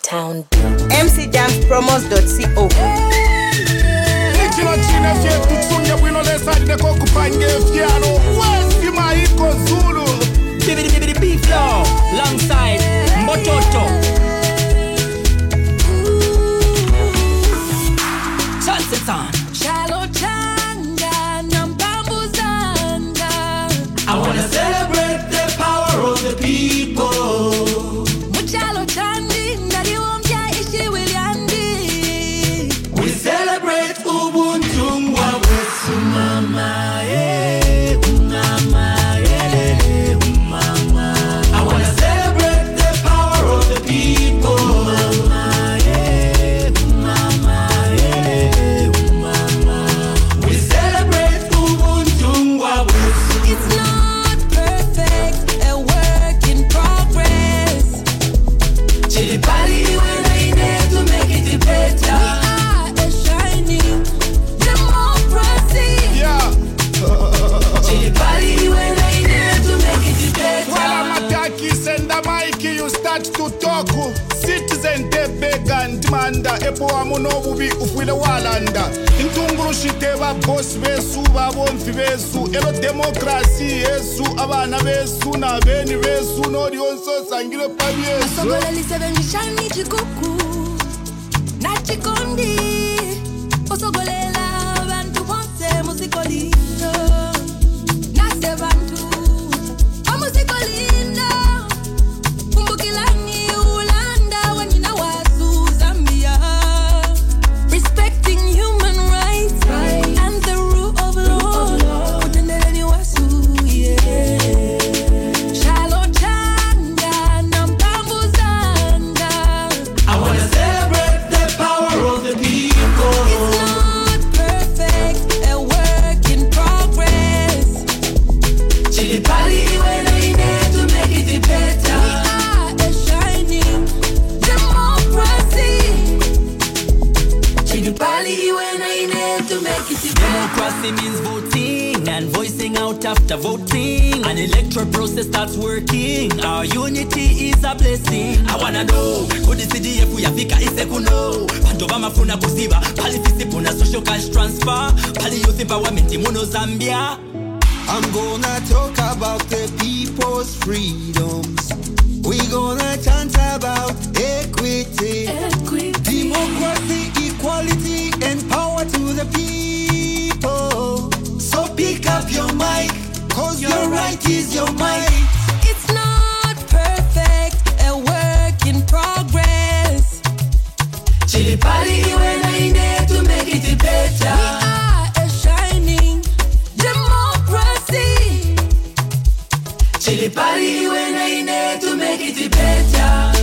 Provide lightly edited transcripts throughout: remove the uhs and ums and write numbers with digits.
Uptown mcjamspromos.co. B-Flow, alongside Mbototo. Chance it's on. I wanna celebrate the power of the people. We celebrate Ubuntu wa wesu mama, eh, mama, eh, mama. I wanna celebrate the power of the people. Mama, eh, mama, eh, mama. We celebrate Ubuntu wa wesu. It's not perfect, a work in progress. Chili pali when I need to make it better. We are a shining democracy. Yeah. Chili pali when I need to make it better. While I'm attacking, send the mic, you start to talk. Citizen de bega ndimanda epo amunobubi ufwile walanda intunguru shiteba boss besu babomfi besu elo demokrasi yesu abana besu na beni besu nodi onso sangire pabyesu Sogoleli sebenishani chikuku na chikondi osogolela bantu bonse musikolino na se bantu musikolino kumbukilani ulanda wanina wasu Zambia respecting human rights and the rule of law utendeleni wasu yeah Shalo changa na mpambu zanga. I wanna celebrate the power of the people. It's not perfect, a work in progress. Chili pali when I need to make it better. We are a shining democracy. Chili pali when I need to make it better. Democracy means voting and voicing out after voting. An electoral process starts working. Our unity is a blessing. I wanna know, could the CDF we afika isekuno? Pandova mafuna kuziba, pali fisipuna social cash transfer, pali youth empowerment imuno Zambia. I'm gonna talk about the people's freedoms. We gonna chant about equity, democracy, equality, and power to the people. So pick up your mic, cause your right is your might. It's not perfect, a work in progress. Chili pali when I need to make it better. We are a shining democracy. Chili pali when I need to make it better.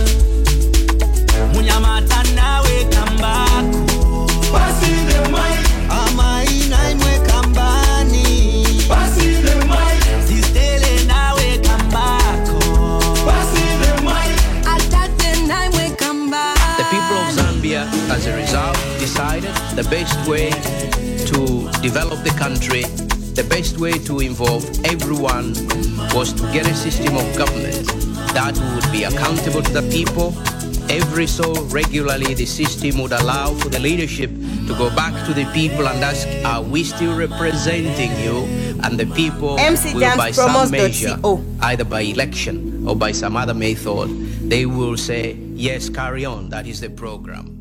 Munyamata nawe kambako. Pasi the mic. Ama inaimwe kambani. Pasi the mic. Sistele nawe kambako. Pasi the mic. Atate na mwe kamba. The people of Zambia, as a result, decided the best way to develop the country, the best way to involve everyone was to get a system of government that would be accountable to the people. Every so regularly, the system would allow for the leadership to go back to the people and ask, are we still representing you? And the people will, by some measure, either by election or by some other method, they will say, yes, carry on. That is the program.